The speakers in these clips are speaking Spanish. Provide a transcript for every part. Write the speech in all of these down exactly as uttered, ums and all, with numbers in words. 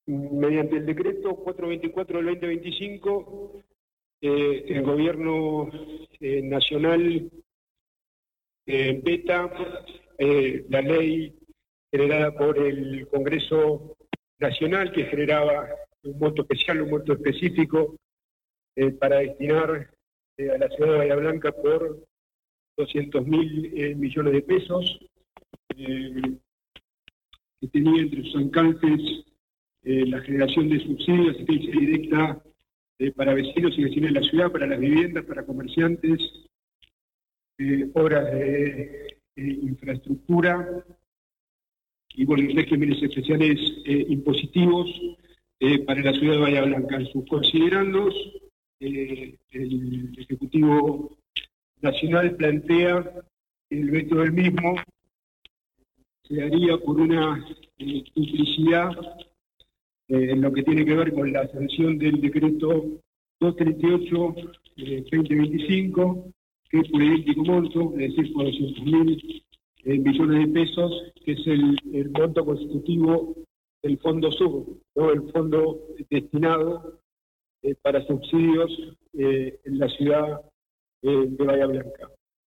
Mediante el decreto cuatrocientos veinticuatro del veinte veinticinco, eh, el gobierno eh, nacional eh, veta eh, la ley generada por el Congreso Nacional, que generaba un monto especial, un monto específico eh, para destinar eh, a la ciudad de Bahía Blanca por doscientos mil eh, millones de pesos, eh, que tenía entre sus alcances eh, la generación de subsidios, asistencia directa eh, para vecinos y vecinas de la ciudad, para las viviendas, para comerciantes, eh, obras de eh, infraestructura y bueno, regímenes especiales eh, impositivos eh, para la ciudad de Bahía Blanca. En sus considerandos, eh, el Ejecutivo Nacional plantea que el veto del mismo se haría por una eh, duplicidad eh, en lo que tiene que ver con la sanción del decreto doscientos treinta y ocho del veinte veinticinco, que es por idéntico monto, es decir, por doscientos mil eh, millones de pesos, que es el, el monto constitutivo del Fondo Sur, ¿no? El fondo destinado eh, para subsidios eh, en la ciudad eh, de Bahía Blanca.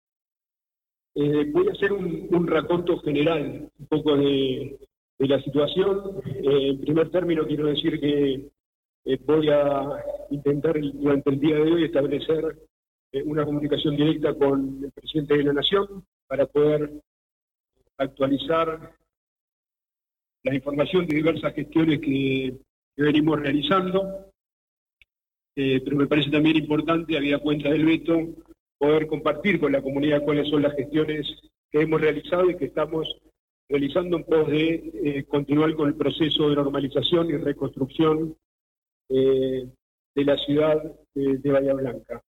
Eh, voy a hacer un, un raconto general, un poco de, de la situación. Eh, en primer término, quiero decir que eh, voy a intentar durante el día de hoy establecer eh, una comunicación directa con el presidente de la Nación para poder actualizar la información de diversas gestiones que, que venimos realizando. Eh, pero me parece también importante, habida cuenta del veto, poder compartir con la comunidad cuáles son las gestiones que hemos realizado y que estamos realizando en pos de eh, continuar con el proceso de normalización y reconstrucción eh, de la ciudad eh, de Bahía Blanca.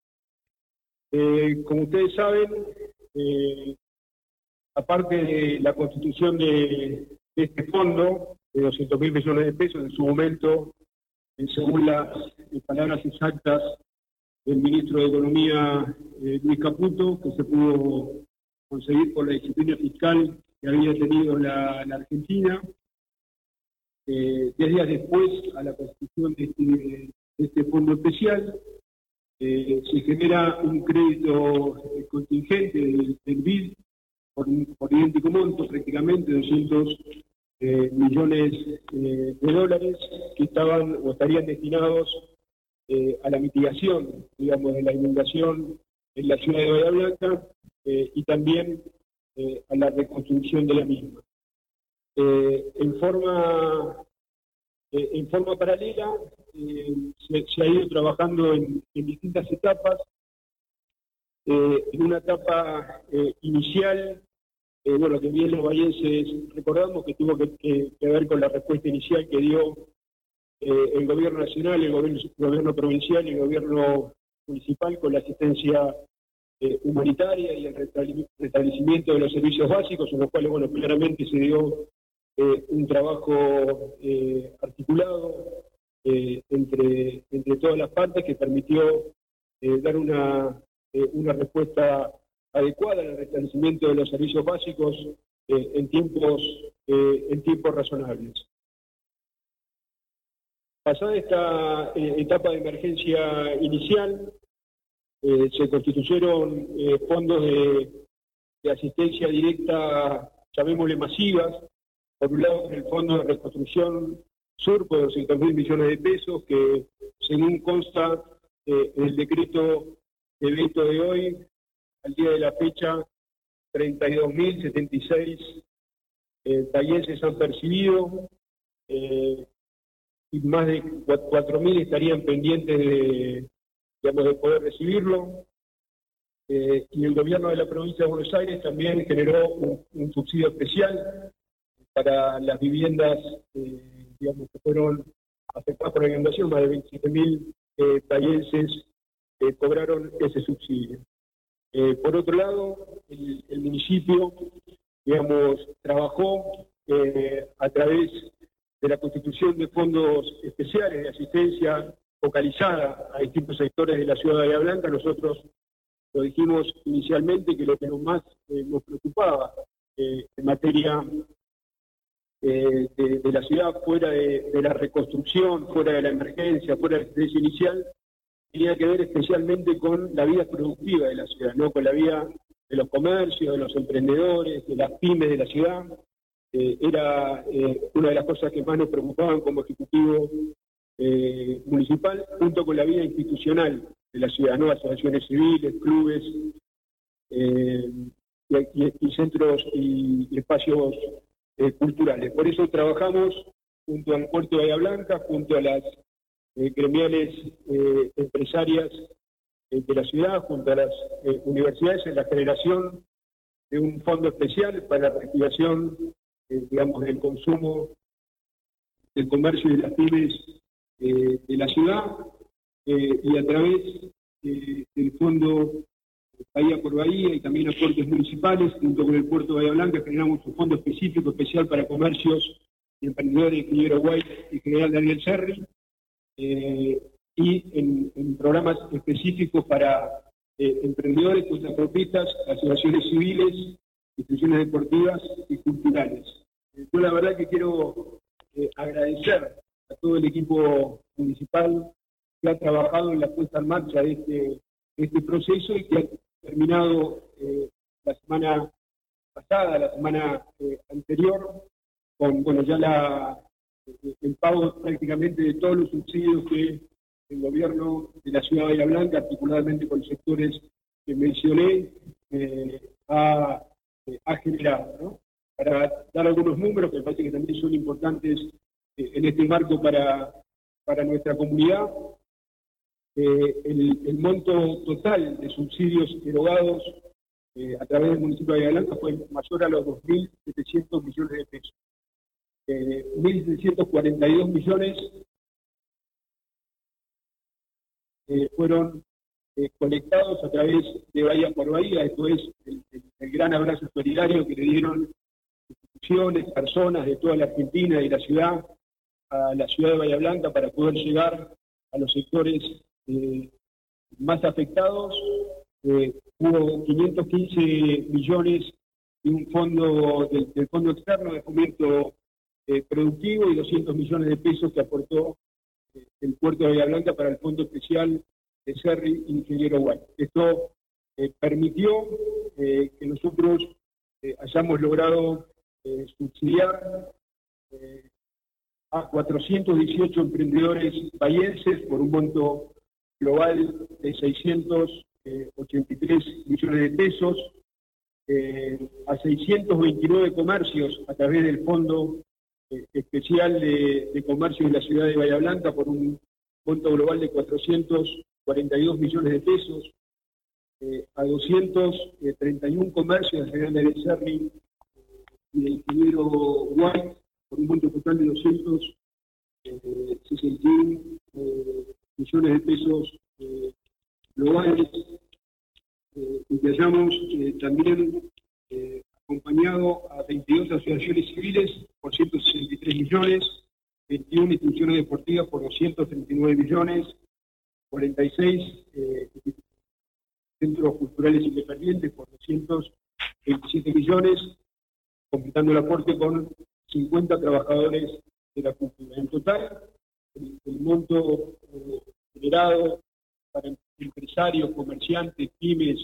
Eh, como ustedes saben, eh, aparte de la constitución de, de este fondo de doscientos mil millones de pesos, en su momento, eh, según las eh, palabras exactas del ministro de Economía, eh, Luis Caputo, que se pudo conseguir por la disciplina fiscal que había tenido la, la Argentina. Eh, diez días después, a la constitución de este, de este fondo especial, eh, se genera un crédito eh, contingente del, del B I D por, por idéntico monto, prácticamente doscientos eh, millones eh, de dólares, que estaban o estarían destinados Eh, a la mitigación, digamos, de la inundación en la ciudad de Bahía Blanca eh, y también eh, a la reconstrucción de la misma. Eh, en forma eh, en forma paralela eh, se, se ha ido trabajando en, en distintas etapas. Eh, en una etapa eh, inicial, eh, bueno, que bien los bahienses recordamos que tuvo que, que, que ver con la respuesta inicial que dio Eh, el gobierno nacional, el gobierno, el gobierno provincial y el gobierno municipal con la asistencia eh, humanitaria y el restablecimiento de los servicios básicos, en los cuales, bueno, claramente se dio eh, un trabajo eh, articulado eh, entre, entre todas las partes que permitió eh, dar una, eh, una respuesta adecuada al restablecimiento de los servicios básicos eh, en tiempos, eh, en tiempos razonables. Pasada esta eh, etapa de emergencia inicial, eh, se constituyeron eh, fondos de, de asistencia directa, llamémosle masivas, por un lado el Fondo de Reconstrucción Sur por doscientos mil millones de pesos, que según consta eh, en el decreto de veto de hoy, al día de la fecha, treinta y dos mil setenta y seis eh, bahienses han percibido, eh, y más de cuatro mil estarían pendientes de, digamos, de poder recibirlo. Eh, y el gobierno de la provincia de Buenos Aires también generó un, un subsidio especial para las viviendas eh, digamos, que fueron afectadas por la inundación. Más de veintisiete mil eh, bahienses eh, cobraron ese subsidio. Eh, por otro lado, el, el municipio, digamos, trabajó eh, a través de la constitución de fondos especiales de asistencia focalizada a distintos sectores de la ciudad de Bahía Blanca. Nosotros lo dijimos inicialmente que lo que nos más eh, nos preocupaba eh, en materia eh, de, de la ciudad, fuera de, de la reconstrucción, fuera de la emergencia, fuera del estrés inicial, tenía que ver especialmente con la vida productiva de la ciudad, ¿no? Con la vida de los comercios, de los emprendedores, de las pymes de la ciudad. Eh, era eh, una de las cosas que más nos preocupaban como ejecutivo eh, municipal, junto con la vida institucional de la ciudad, ¿no? Asociaciones civiles, clubes eh, y, y, y centros y, y espacios eh, culturales. Por eso trabajamos junto al Puerto de Bahía Blanca, junto a las eh, gremiales eh, empresarias eh, de la ciudad, junto a las eh, universidades, en la generación de un fondo especial para la reactivación Eh, digamos, del consumo, del comercio y de las pymes eh, de la ciudad, eh, y a través eh, del Fondo Bahía por Bahía y también aportes municipales, junto con el Puerto de Bahía Blanca, generamos un fondo específico, especial para comercios y emprendedores, ingeniero White y general Daniel Serri, eh, y en, en programas específicos para eh, emprendedores, contrapropistas, asociaciones civiles, instituciones deportivas y culturales. Yo la verdad que quiero eh, agradecer a todo el equipo municipal que ha trabajado en la puesta en marcha de este, de este proceso y que ha terminado eh, la semana pasada, la semana eh, anterior, con bueno, ya la, el pago prácticamente de todos los subsidios que el gobierno de la ciudad de Bahía Blanca, particularmente con los sectores que mencioné, eh, ha ha generado, ¿no? Para dar algunos números que me parece que también son importantes eh, en este marco para, para nuestra comunidad, eh, el, el monto total de subsidios erogados eh, a través del municipio de Bahía Blanca fue mayor a los dos mil setecientos millones de pesos. Eh, mil setecientos cuarenta y dos millones eh, fueron Eh, conectados a través de Bahía por Bahía. Esto es el, el, el gran abrazo solidario que le dieron instituciones, personas de toda la Argentina y la ciudad a la ciudad de Bahía Blanca para poder llegar a los sectores eh, más afectados. Eh, hubo quinientos quince millones de un fondo del, del fondo externo de fomento eh, productivo y doscientos millones de pesos que aportó eh, el Puerto de Bahía Blanca para el fondo especial de Serri y ingeniero White. Esto eh, permitió eh, que nosotros eh, hayamos logrado eh, subsidiar eh, a cuatrocientos dieciocho emprendedores bahienses por un monto global de seiscientos ochenta y tres millones de pesos, eh, a seiscientos veintinueve comercios a través del Fondo eh, Especial de, de Comercio de la ciudad de Bahía Blanca por un monto global de cuatrocientos cuarenta y dos millones de pesos, eh, a doscientos treinta y uno comercios de General de Serri y del ingeniero White por un monto total de doscientos sesenta y uno eh, millones de pesos eh, globales, eh, y que hayamos eh, también eh, acompañado a veintidós asociaciones civiles por ciento sesenta y tres millones, veintiuna instituciones deportivas por doscientos treinta y nueve millones, cuarenta y seis eh, centros culturales independientes por doscientos veintisiete millones, completando el aporte con cincuenta trabajadores de la cultura. En total, el, el monto eh, generado para empresarios, comerciantes, pymes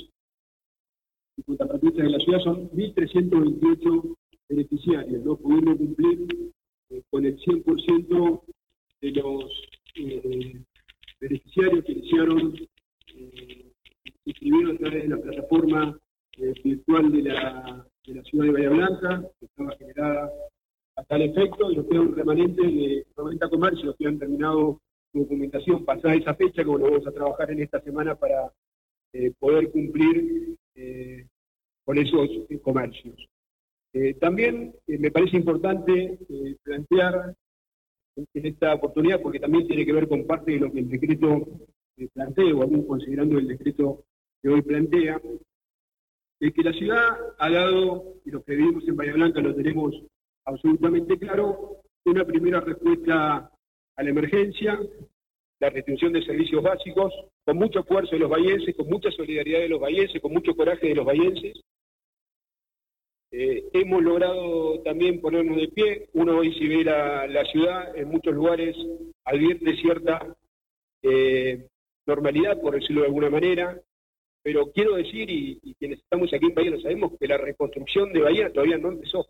y contratistas de la ciudad son mil trescientos veintiocho beneficiarios, ¿no? Pudiendo cumplir eh, con el cien por ciento de los eh, beneficiarios que iniciaron, eh, se inscribieron a través de la plataforma eh, virtual de la, de la ciudad de Bahía Blanca, que estaba generada a tal efecto, y nos queda un remanente de noventa comercios que han terminado su documentación pasada esa fecha, como lo vamos a trabajar en esta semana para eh, poder cumplir eh, con esos eh, comercios. Eh, también eh, me parece importante eh, plantear en esta oportunidad, porque también tiene que ver con parte de lo que el decreto eh, plantea, o aún considerando el decreto que hoy plantea, es que la ciudad ha dado, y los que vivimos en Bahía Blanca lo tenemos absolutamente claro, una primera respuesta a la emergencia, la restitución de servicios básicos, con mucho esfuerzo de los bahienses, con mucha solidaridad de los bahienses, con mucho coraje de los bahienses, Eh, hemos logrado también ponernos de pie. Uno hoy, si ve la, la ciudad, en muchos lugares advierte cierta eh, normalidad, por decirlo de alguna manera, pero quiero decir, y, y quienes estamos aquí en Bahía lo sabemos, que la reconstrucción de Bahía todavía no empezó.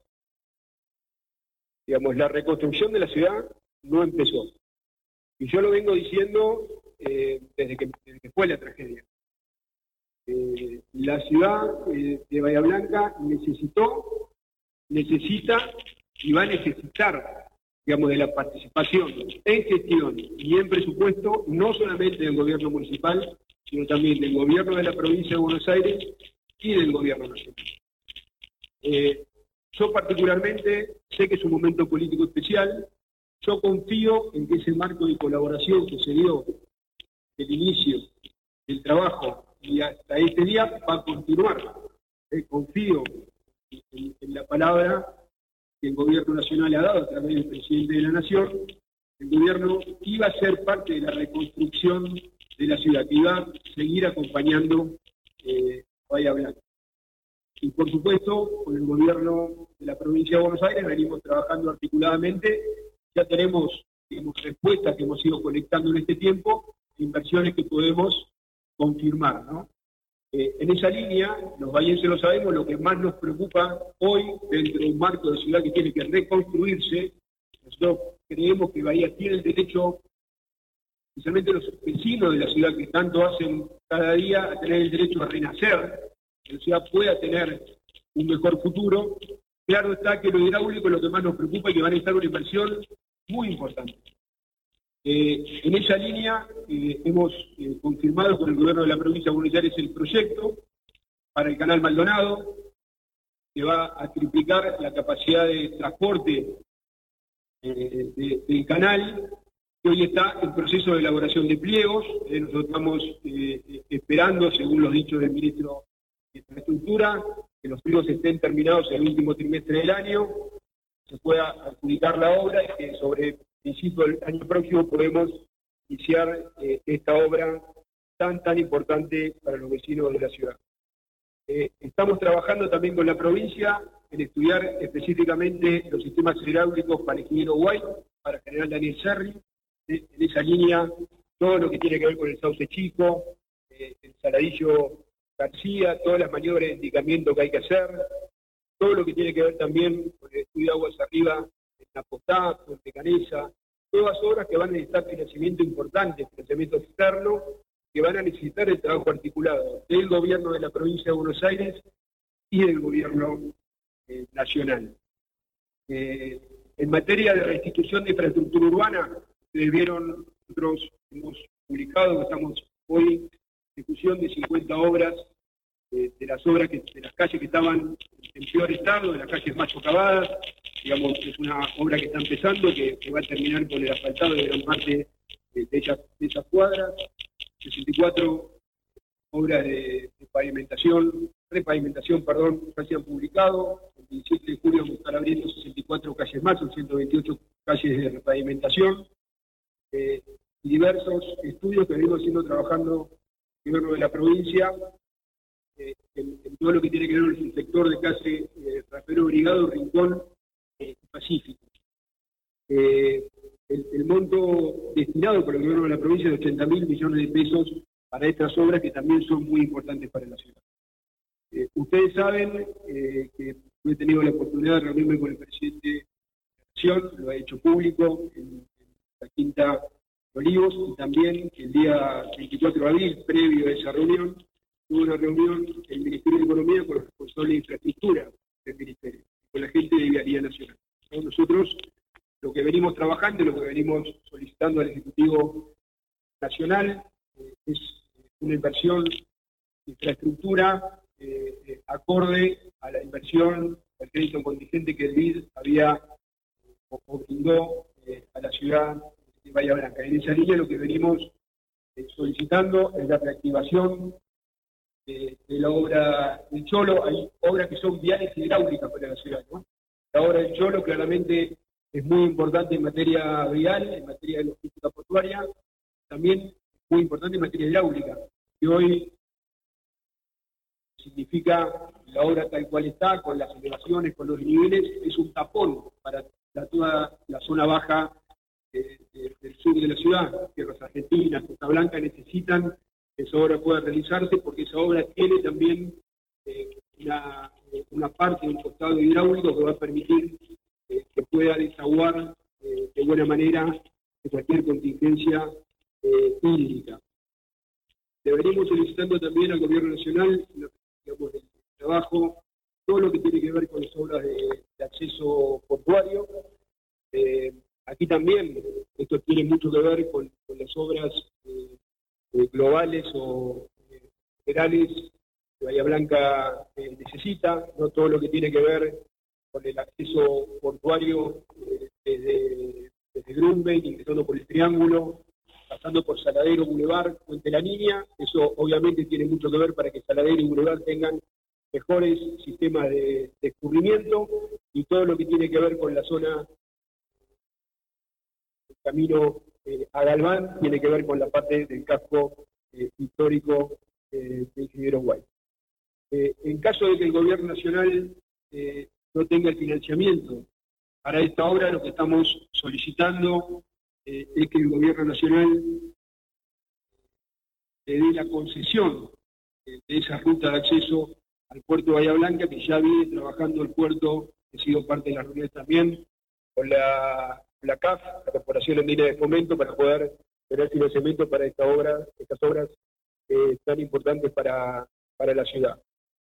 Digamos, la reconstrucción de la ciudad no empezó. Y yo lo vengo diciendo eh, desde, que, desde que fue la tragedia. Eh, la ciudad eh, de Bahía Blanca necesitó, necesita y va a necesitar, digamos, de la participación en gestión y en presupuesto, no solamente del gobierno municipal, sino también del gobierno de la provincia de Buenos Aires y del gobierno nacional. Eh, yo particularmente sé que es un momento político especial. Yo confío en que ese marco de colaboración que se dio del inicio del trabajo y hasta este día va a continuar. Eh, confío en, en la palabra que el gobierno nacional ha dado a través del presidente de la Nación. El gobierno iba a ser parte de la reconstrucción de la ciudad, que iba a seguir acompañando eh, Bahía Blanca. Y por supuesto, con el gobierno de la provincia de Buenos Aires venimos trabajando articuladamente. Ya tenemos, digamos, respuestas que hemos ido colectando en este tiempo, inversiones que podemos confirmar, ¿no? Eh, en esa línea, los bahienses lo sabemos, lo que más nos preocupa hoy, dentro de un marco de ciudad que tiene que reconstruirse, nosotros creemos que Bahía tiene el derecho, especialmente los vecinos de la ciudad que tanto hacen cada día, a tener el derecho a renacer, que la ciudad pueda tener un mejor futuro. Claro está que lo hidráulico es lo que más nos preocupa y que va a necesitar una inversión muy importante. Eh, en esa línea eh, hemos eh, confirmado con el gobierno de la provincia de Buenos Aires el proyecto para el canal Maldonado, que va a triplicar la capacidad de transporte eh, de, del canal, que hoy está en proceso de elaboración de pliegos. Eh, nosotros estamos eh, esperando, según los dichos del ministro de Infraestructura, que los pliegos estén terminados en el último trimestre del año, se pueda adjudicar la obra y que sobre principio del año próximo podemos iniciar eh, esta obra tan, tan importante para los vecinos de la ciudad. Eh, estamos trabajando también con la provincia en estudiar específicamente los sistemas hidráulicos para el ingeniero White, para General Daniel Serri, eh, en esa línea todo lo que tiene que ver con el Sauce Chico, eh, el Saladillo García, todas las maniobras de indicamiento que hay que hacer, todo lo que tiene que ver también con el estudio de aguas arriba, en Napotá, Puente Canesa, todas obras que van a necesitar financiamiento importante, financiamiento externo, que van a necesitar el trabajo articulado del gobierno de la provincia de Buenos Aires y del gobierno eh, nacional. Eh, en materia de restitución de infraestructura urbana, ustedes vieron, nosotros hemos publicado que estamos hoy en ejecución de cincuenta obras, eh, de las obras que, de las calles que estaban en peor estado, de las calles más socavadas. Digamos, es una obra que está empezando, que, que va a terminar con el asfaltado de gran parte de, de, esas, de esas cuadras. sesenta y cuatro obras de, de pavimentación, repavimentación, perdón, ya se han publicado. El diecisiete de julio vamos a estar abriendo sesenta y cuatro calles más, son ciento veintiocho calles de repavimentación. Eh, y diversos estudios que venimos haciendo trabajando el gobierno de la provincia, eh, en, en todo lo que tiene que ver con el sector de calle eh, Rafael Brigado, Rincón, Eh, Pacífico. Eh, el, el monto destinado por el gobierno de la provincia es de ochenta mil millones de pesos para estas obras que también son muy importantes para la ciudad. Eh, ustedes saben eh, que he tenido la oportunidad de reunirme con el presidente de la Nación, lo ha hecho público en, en la Quinta de Olivos, y también el día veinticuatro de abril, previo a esa reunión, tuvo una reunión el Ministerio de Economía con los responsables de infraestructura del Ministerio, con la gente de Vialidad Nacional. ¿No? Nosotros lo que venimos trabajando, lo que venimos solicitando al Ejecutivo Nacional eh, es una inversión de infraestructura eh, eh, acorde a la inversión, al crédito contingente que el B I D había o, o brindó eh, a la ciudad de Bahía Blanca. En esa línea lo que venimos eh, solicitando es la reactivación De, de la obra del Cholo. Hay obras que son viales hidráulicas para la ciudad, ¿no? La obra del Cholo claramente es muy importante en materia vial, en materia de logística portuaria, también muy importante en materia hidráulica. Y hoy significa la obra tal cual está, con las elevaciones, con los niveles, es un tapón para la, toda la zona baja eh, eh, del sur de la ciudad. Tierras Argentinas, Costa Blanca necesitan que esa obra pueda realizarse, porque esa obra tiene también eh, una, una parte, un costado hidráulico que va a permitir eh, que pueda desaguar eh, de buena manera de cualquier contingencia eh, hídrica. Deberíamos solicitando también al Gobierno Nacional, digamos, el trabajo, todo lo que tiene que ver con las obras de, de acceso portuario. Eh, aquí también, esto tiene mucho que ver con, con las obras eh, eh, globales o eh, federales que Bahía Blanca eh, necesita, no todo lo que tiene que ver con el acceso portuario eh, desde, desde Grumben, ingresando por el Triángulo, pasando por Saladero, Boulevard, Puente La Niña. Eso obviamente tiene mucho que ver para que Saladero y Boulevard tengan mejores sistemas de, de escurrimiento, y todo lo que tiene que ver con la zona del camino eh, a Galván tiene que ver con la parte del casco eh, histórico eh, de Ingeniero White. Eh, en caso de que el Gobierno Nacional eh, no tenga el financiamiento para esta obra, lo que estamos solicitando eh, es que el Gobierno Nacional le dé la concesión eh, de esa ruta de acceso al puerto de Bahía Blanca, que ya viene trabajando el puerto, que ha sido parte de las reuniones también, con la, la C A F, la Corporación Andina de Fomento, para poder tener financiamiento para esta obra, estas obras eh, tan importantes para, para la ciudad.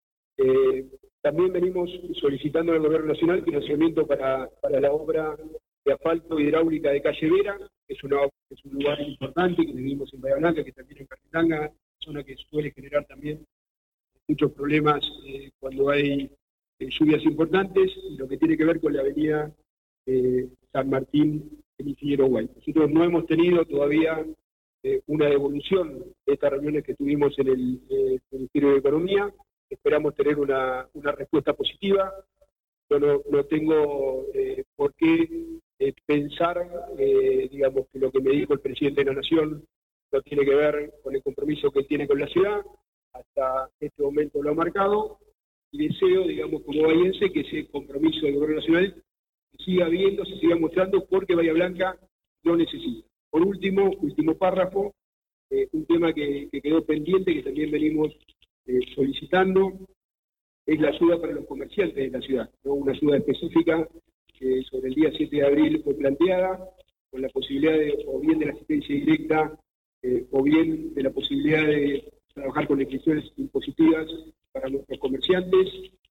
Eh, también venimos solicitando al Gobierno Nacional financiamiento para, para la obra de asfalto hidráulica de Calle Vera, que es, una, es un lugar importante que vivimos en Bahía Blanca, que también en Carretanga, zona que suele generar también muchos problemas eh, cuando hay eh, lluvias importantes, y lo que tiene que ver con la avenida eh, San Martín, el Ingeniero White. Nosotros no hemos tenido todavía eh, una devolución de estas reuniones que tuvimos en el eh, Ministerio de Economía. Esperamos tener una, una respuesta positiva. Yo no, no tengo eh, por qué eh, pensar, eh, digamos, que lo que me dijo el presidente de la Nación no tiene que ver con el compromiso que él tiene con la ciudad. Hasta este momento lo ha marcado, y deseo, digamos, como bahiense, que ese compromiso del Gobierno Nacional siga habiendo, se siga mostrando, porque Bahía Blanca lo necesita. Por último, último párrafo, eh, un tema que, que quedó pendiente, que también venimos eh, solicitando, es la ayuda para los comerciantes de la ciudad, ¿no? Una ayuda específica que sobre el día siete de abril fue planteada, con la posibilidad de, o bien de la asistencia directa, eh, o bien de la posibilidad de trabajar con exenciones impositivas para nuestros comerciantes.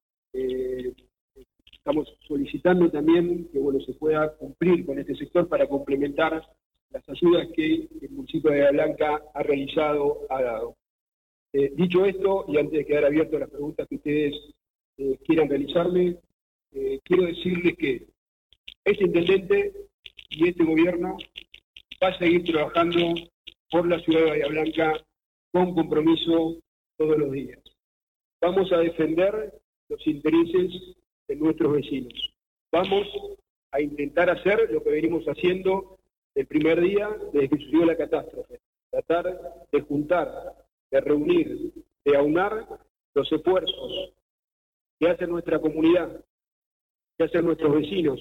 Eh, estamos solicitando también que bueno, se pueda cumplir con este sector para complementar las ayudas que el municipio de Bahía Blanca ha realizado, ha dado. Eh, dicho esto, y antes de quedar abierto a las preguntas que ustedes eh, quieran realizarme, eh, quiero decirles que este intendente y este gobierno va a seguir trabajando por la ciudad de Bahía Blanca con compromiso todos los días. Vamos a defender los intereses de nuestros vecinos. Vamos a intentar hacer lo que venimos haciendo el primer día desde que sucedió la catástrofe. Tratar de juntar, de reunir, de aunar los esfuerzos que hace nuestra comunidad, que hacen nuestros vecinos,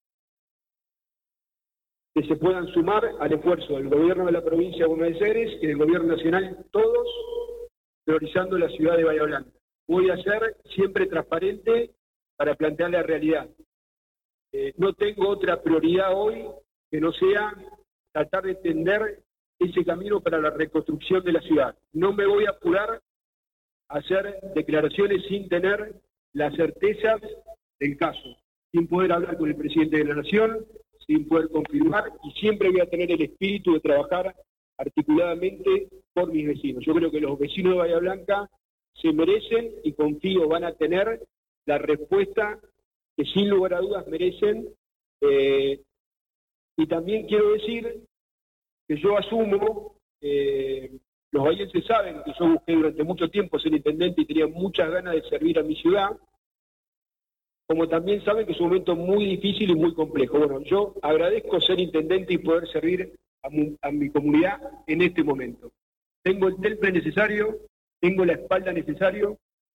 que se puedan sumar al esfuerzo del gobierno de la provincia de Buenos Aires y del gobierno nacional, todos priorizando la ciudad de Bahía Blanca. Voy a ser siempre transparente para plantear la realidad. Eh, no tengo otra prioridad hoy que no sea tratar de entender ese camino para la reconstrucción de la ciudad. No me voy a apurar a hacer declaraciones sin tener las certezas del caso, sin poder hablar con el presidente de la Nación, sin poder confirmar, y siempre voy a tener el espíritu de trabajar articuladamente por mis vecinos. Yo creo que los vecinos de Bahía Blanca se merecen, y confío van a tener la respuesta que sin lugar a dudas merecen. Eh, y también quiero decir que yo asumo, eh, los bahienses saben que yo busqué durante mucho tiempo ser intendente y tenía muchas ganas de servir a mi ciudad, como también saben que es un momento muy difícil y muy complejo. Bueno, yo agradezco ser intendente y poder servir a mi, a mi comunidad en este momento. Tengo el temple necesario, tengo la espalda necesario,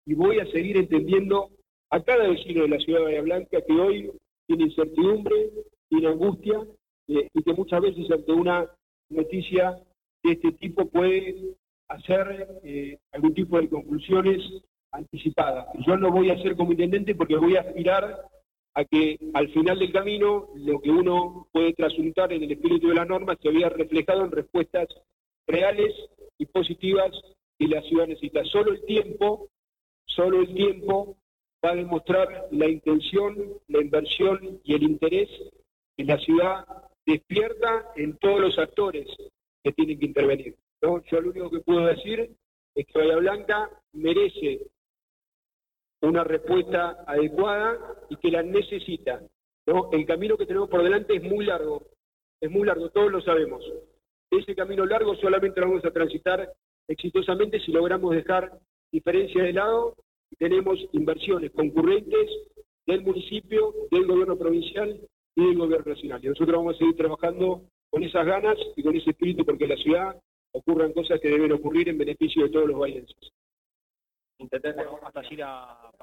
y voy a seguir entendiendo a cada vecino de la ciudad de Bahía Blanca que hoy tiene incertidumbre, tiene angustia, eh, y que muchas veces ante una noticia de este tipo puede hacer eh, algún tipo de conclusiones anticipadas. Yo no voy a ser como intendente porque voy a aspirar a que al final del camino lo que uno puede trasuntar en el espíritu de la norma se vea reflejado en respuestas reales y positivas que la ciudad necesita. Solo el tiempo, solo el tiempo va a demostrar la intención, la inversión y el interés que la ciudad despierta en todos los actores que tienen que intervenir, ¿no? Yo lo único que puedo decir es que Bahía Blanca merece una respuesta adecuada y que la necesita, ¿no? El camino que tenemos por delante es muy largo, es muy largo, todos lo sabemos. Ese camino largo solamente lo vamos a transitar exitosamente si logramos dejar diferencias de lado y tenemos inversiones concurrentes del municipio, del gobierno provincial y del gobierno nacional. Y nosotros vamos a seguir trabajando con esas ganas y con ese espíritu porque en la ciudad ocurran cosas que deben ocurrir en beneficio de todos los bahienses. Intendente, hasta allí la